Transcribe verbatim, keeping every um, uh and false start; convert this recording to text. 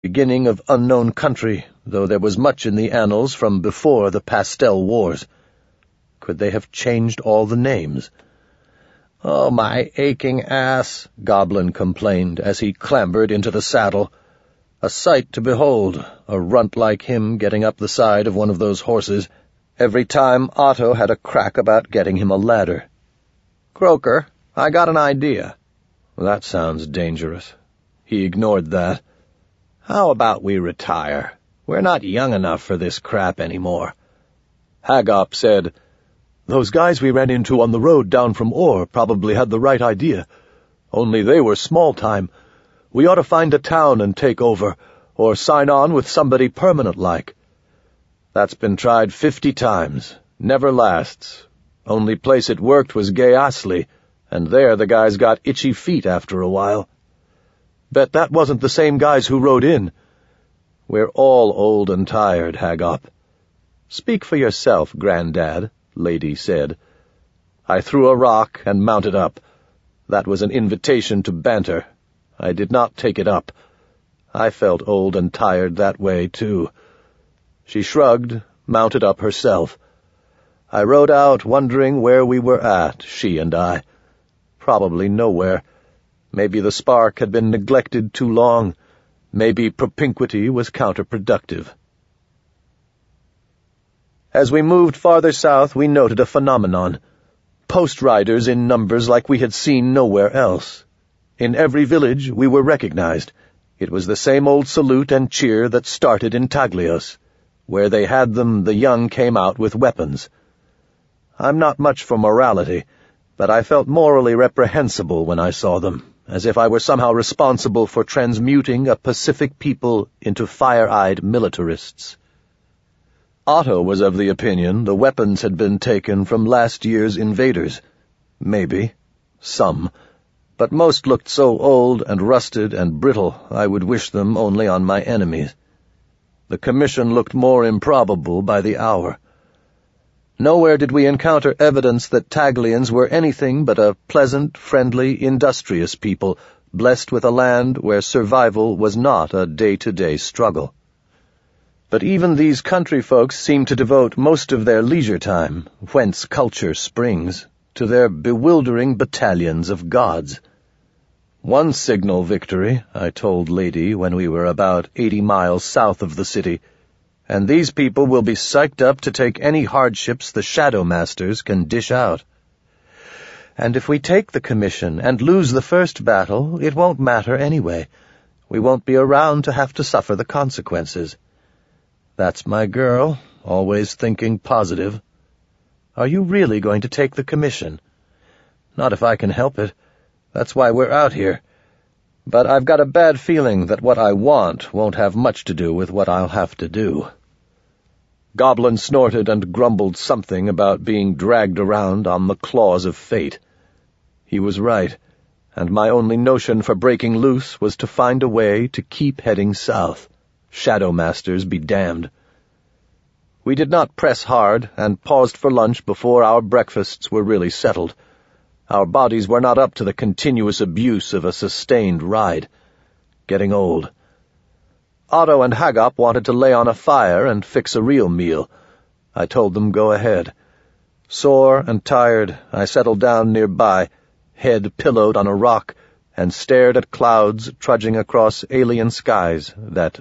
beginning of unknown country, though there was much in the annals from before the Pastel Wars. Could they have changed all the names? "Oh, my aching ass," Goblin complained as he clambered into the saddle. A sight to behold, a runt like him getting up the side of one of those horses, every time Otto had a crack about getting him a ladder. "Croker, I got an idea." That sounds dangerous. He ignored that. "How about we retire? We're not young enough for this crap anymore." Haggop said, "Those guys we ran into on the road down from Orr probably had the right idea. Only they were small-time. We ought to find a town and take over, or sign on with somebody permanent-like." "That's been tried fifty times. Never lasts. Only place it worked was Gay Astley, and there the guys got itchy feet after a while." "Bet that wasn't the same guys who rode in." "We're all old and tired, Haggop." "Speak for yourself, Grandad," Lady said. I threw a rock and mounted up. That was an invitation to banter. I did not take it up. I felt old and tired that way, too. She shrugged, mounted up herself. I rode out wondering where we were at, she and I. Probably nowhere. Maybe the spark had been neglected too long. Maybe propinquity was counterproductive. As we moved farther south, we noted a phenomenon. Post riders in numbers like we had seen nowhere else. In every village we were recognized. It was the same old salute and cheer that started in Taglios. Where they had them, the young came out with weapons. I'm not much for morality, but I felt morally reprehensible when I saw them, as if I were somehow responsible for transmuting a pacific people into fire-eyed militarists. Otto was of the opinion the weapons had been taken from last year's invaders. Maybe. Some. But most looked so old and rusted and brittle I would wish them only on my enemies. The commission looked more improbable by the hour. Nowhere did we encounter evidence that Taglians were anything but a pleasant, friendly, industrious people, blessed with a land where survival was not a day-to-day struggle. But even these country folks seem to devote most of their leisure time, whence culture springs, to their bewildering battalions of gods. One signal victory, I told Lady when we were about eighty miles south of the city, and these people will be psyched up to take any hardships the Shadow Masters can dish out. And if we take the commission and lose the first battle, it won't matter anyway. We won't be around to have to suffer the consequences. That's my girl, always thinking positive. Are you really going to take the commission? Not if I can help it. That's why we're out here. But I've got a bad feeling that what I want won't have much to do with what I'll have to do. Goblin snorted and grumbled something about being dragged around on the claws of fate. He was right, and my only notion for breaking loose was to find a way to keep heading south. Shadow Masters be damned. We did not press hard and paused for lunch before our breakfasts were really settled. Our bodies were not up to the continuous abuse of a sustained ride. Getting old. Otto and Haggop wanted to lay on a fire and fix a real meal. I told them go ahead. Sore and tired, I settled down nearby, head pillowed on a rock, and stared at clouds trudging across alien skies that